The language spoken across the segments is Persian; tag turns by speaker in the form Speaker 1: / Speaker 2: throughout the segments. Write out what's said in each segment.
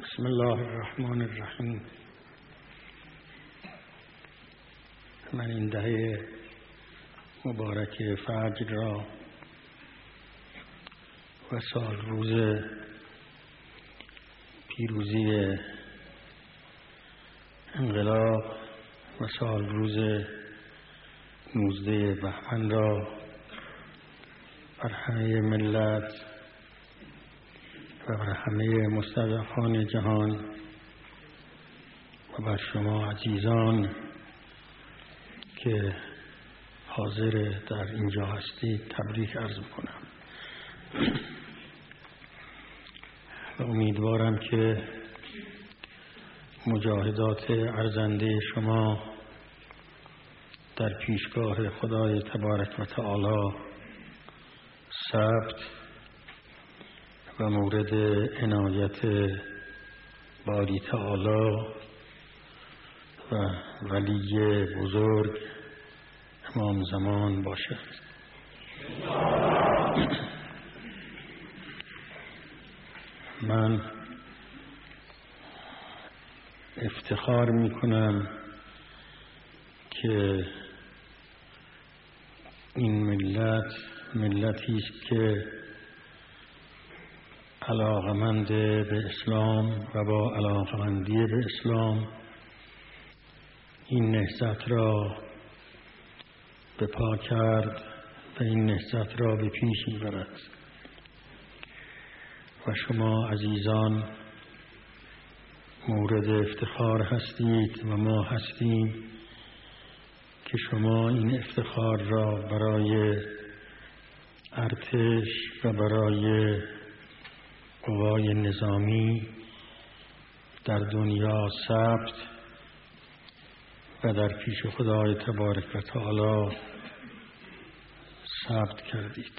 Speaker 1: بسم الله الرحمن الرحیم. من این دهه مبارک فجر را و سال روز پیروزی انقلاب و سال روز 19 بهمن را بر همه ملت و بر همه مستضعفان جهان و بر شما عزیزان که حاضر در اینجا هستید تبریک عرض می‌کنم و امیدوارم که مجاهدات ارزنده شما در پیشگاه خدای تبارک و تعالی ثبت و مورد عنایت باری تعالی و ولی بزرگ امام زمان باشد. من افتخار میکنم که این ملتی است که علاقمند به اسلام و با علاقمندی به اسلام این نهضت را به پا کرد و این نهضت را به پیش می‌برد و شما عزیزان مورد افتخار هستید و ما هستیم که شما این افتخار را برای ارتش و برای قوای نظامی در دنیا ثبت و در پیش خدای تبارک و تعالی ثبت کردید.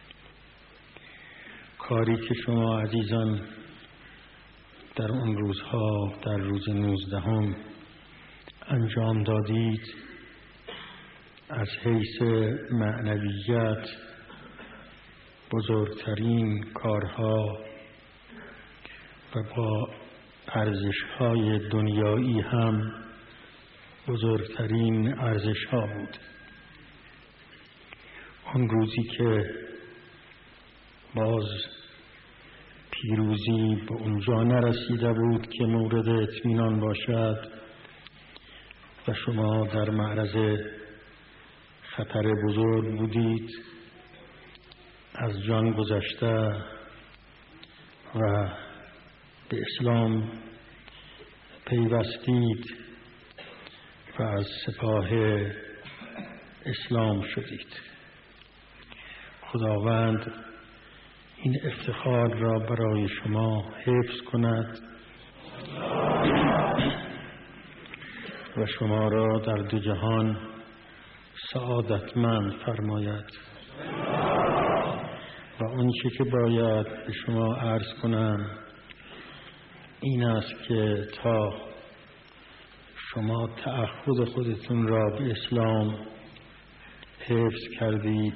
Speaker 1: کاری که شما عزیزان در اون روزها در روز 19 انجام دادید از حیث معنویت بزرگترین کارها و با ارزش‌های دنیایی هم بزرگترین ارزش‌ها بود. اون روزی که باز پیروزی به اونجا نرسیده بود که مورد اطمینان باشد و شما در معرض خطر بزرگ بودید، از جان گذشته و به اسلام پیوستید و از سپاه اسلام شدید. خداوند این افتخار را برای شما حفظ کند و شما را در دو جهان سعادتمند فرماید. و اون چی که باید به شما عرض کنم این است که تا شما تعهد خودتون را به اسلام حفظ کردید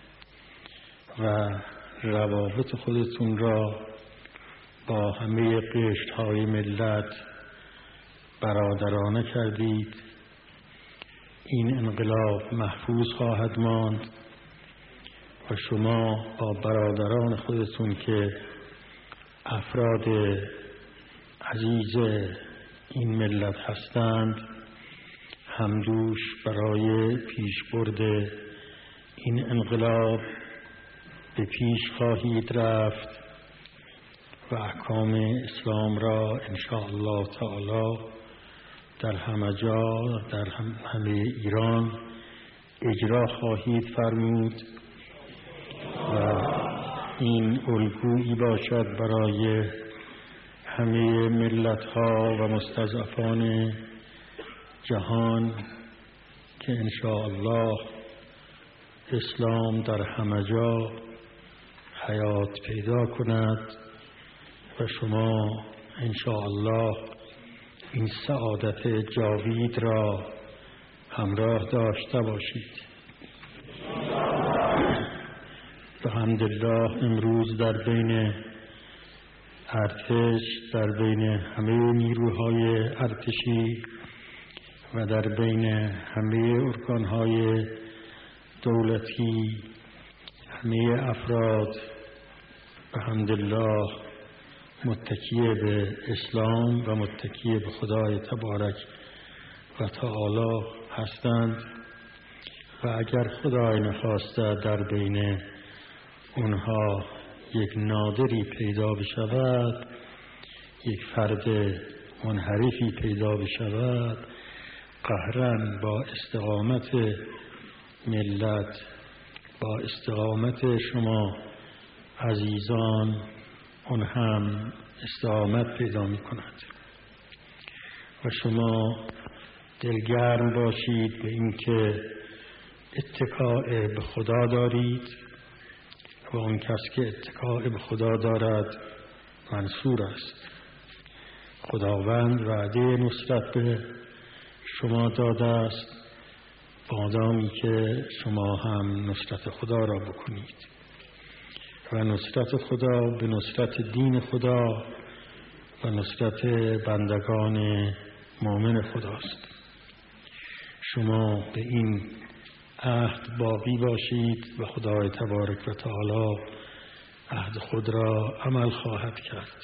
Speaker 1: و روابط خودتون را با همه قشرهای ملت برادرانه کردید، این انقلاب محفوظ خواهد ماند و شما با برادران خودتون که افراد عزیز این ملت هستند همدوش برای پیشبرد این انقلاب به پیش خواهید رفت و احکام اسلام را ان شاء الله تعالی در همه جا در همه ایران اجرا خواهید فرمود و این الگویی باشد برای همه ملت‌ها و مستضعفان جهان که ان شاء الله اسلام در همه جا حیات پیدا کند و شما ان شاء الله این سعادت جاوید را همراه داشته باشید. بحمدالله امروز در بین ارتش در بین همه نیروهای ارتشی و در بین همه ارگانهای دولتی، همه افراد بحمدالله متکی به اسلام و متکی به خدای تبارک و تعالی هستند و اگر خدای نخواسته در بین اونها یک نادری پیدا بشود، یک فرد منحرفی پیدا بشود، قهرن با استقامت ملت، با استقامت شما عزیزان، اون هم استقامت پیدا می کند و شما دلگرم باشید به اینکه اتکاء به خدا دارید و اون کس که اتکاء به خدا دارد منصور است. خداوند وعده نصرت به شما داده است مادامی که شما هم نصرت خدا را بکنید و نصرت خدا به نصرت دین خدا و نصرت بندگان مؤمن خداست. شما به این عهد باقی باشید و خدای تبارک و تعالی عهد خود را عمل خواهد کرد.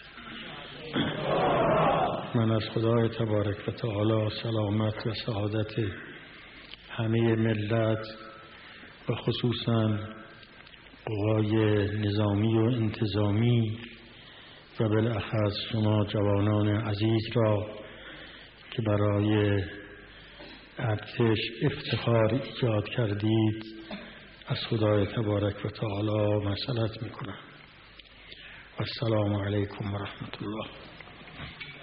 Speaker 1: من از خدای تبارک و تعالی سلامت و سعادت همه ملت و خصوصا قوای نظامی و انتظامی و بالاخص شما جوانان عزیز را که برای ارتش افتخار ایجاد کردید از خدای تبارک و تعالی مسئلت میکنم. و السلام علیکم و رحمت الله.